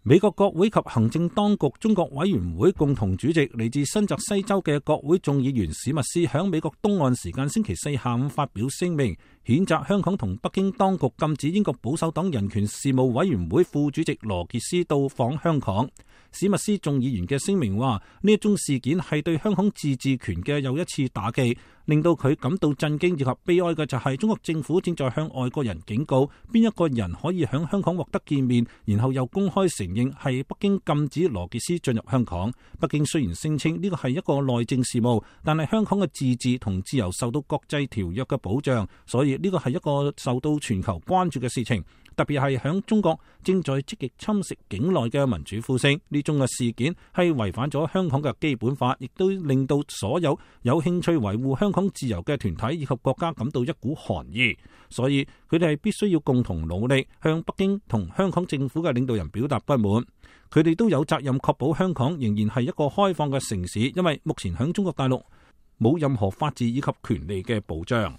美國國會及行政當局中國委員會共同主席嚟自新澤西州嘅國會眾議員史密斯響美國東岸時間星期四下午發表聲明，譴責香港同北京當局禁止英國保守黨人權事務委員會副主席羅傑斯到訪香港。史密斯眾議員嘅聲明話，呢一宗事件係對香港自治權嘅又一次打擊，令到佢感到震驚以及悲哀嘅就係中國政府正在向外國人警告，邊一個人可以響香港獲得見面，然後又公開承認係北京禁止羅傑斯進入香港。北京雖然聲稱呢個係一個內政事務，但係香港嘅自治同自由受到國際條約嘅保障，所以呢個係一個受到全球關注嘅事情。特別係響中國正在積極侵蝕境內嘅民主呼聲，呢種嘅事件係違反咗香港嘅基本法，亦都令到所有有興趣維護香港自由嘅團體以及國家感到一股寒意。所以佢哋係必須要共同努力，向北京同香港政府嘅領導人表達不滿。佢哋都有責任確保香港仍然係一個開放嘅城市，因為目前響中國大陸冇任何法治以及權利嘅保障。